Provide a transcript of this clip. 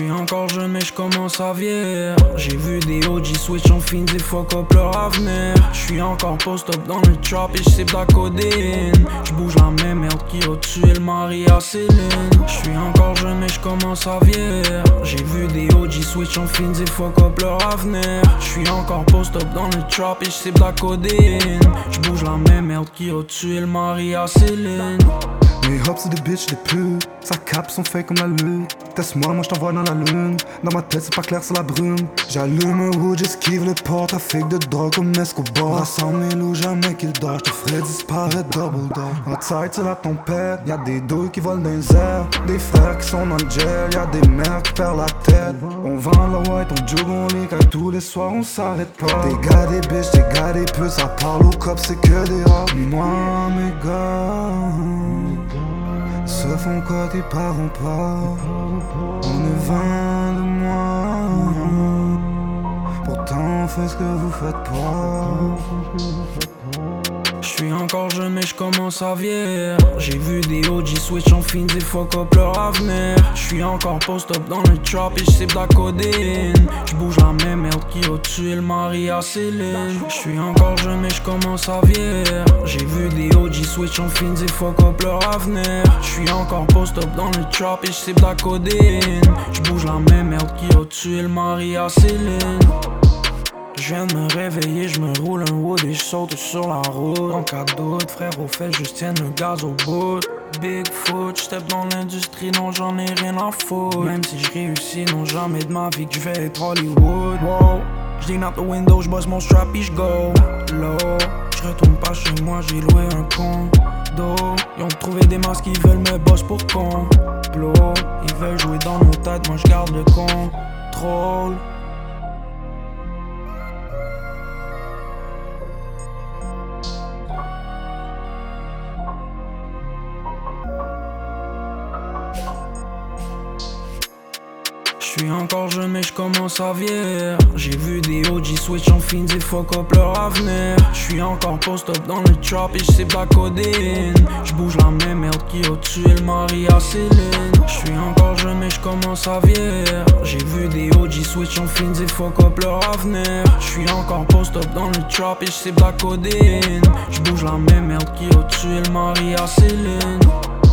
J'suis encore jeune mais j'commence à vieillir. J'ai vu des OG switch en fin des fuck up leur avenir. J'suis encore post-up dans le trap et j'sais de la codéine. J'bouge la même merde qui a tué le mari à Céline. J'suis encore jeune mais j'commence à vieillir. J'ai vu des OG switch en fin des fuck up leur avenir. J'suis encore post-up dans le trap et j'sais de la codéine. J'bouge la même merde qui a tué le mari à Céline. Mes hops c'est des bitches, des putes. Sa cape sont fake comme la lune. Teste-moi, moi j't'envoie dans la lune. Dans ma tête c'est pas clair, c'est la brume. J'allume un wood, j'esquive le porte-à-fake de drogue comme Escobar. Rassemble mes loups, jamais qu'il dort. J'te ferai disparaître double door. Outside c'est la tempête, y'a des douilles qui volent dans les airs. Des frères qui sont dans le gel, y'a des mères qui perdent la tête. On vend le white, on jug, on lit, car tous les soirs on s'arrête pas. Des gars, des bitches, des gars, des putes, ça parle au cop, c'est que des rats. Moi, mes gars se font côté par en part. On est 20 de moi. Pourtant on fait ce que vous faites pas. J'suis encore jeune mais j'commence à vieillir. J'ai vu des OG switch en fin des fuck up leur avenir. J'suis encore post-up dans le trap et j'sais de la codéine. J'bouge la même merde qui a tué le mari à Céline. J'suis encore jeune mais j'commence à vieillir. J'ai vu des OG switch en fin des fuck up leur avenir. J'suis encore post-up dans le trap et j'sais de la codéine. J'bouge la même merde qui a tué le mari à Céline. J'viens de me réveiller, j'me roule un wood et j'saute sur la route. En cas de doute, frère, au fait, juste tienne le gaz au bout. Bigfoot, j'step dans l'industrie, non j'en ai rien à foutre. Même si j'réussis, non jamais de ma vie que j'vais être Hollywood. Wow, j'dine out the window, j'bosse mon strap et j'go low. J'retourne pas chez moi, j'ai loué un condo. Ils ont trouvé des masques, ils veulent me boss pour complot. Ils veulent jouer dans nos têtes, moi j'garde le contrôle. J'suis encore jeune mais j'commence à vieillir. J'ai vu des OG switch en fin des fuck up leur avenir. J'suis encore post-up dans le trap et j'sais de la codéine. J'bouge la même merde qui a tué le mari à Céline. J'suis encore jeune mais j'commence à vieillir. J'ai vu des OG switch en fin des fuck up leur avenir. J'suis encore post-up dans le trap et j'sais de la codéine. J'bouge la même merde qui a tué le mari à Céline.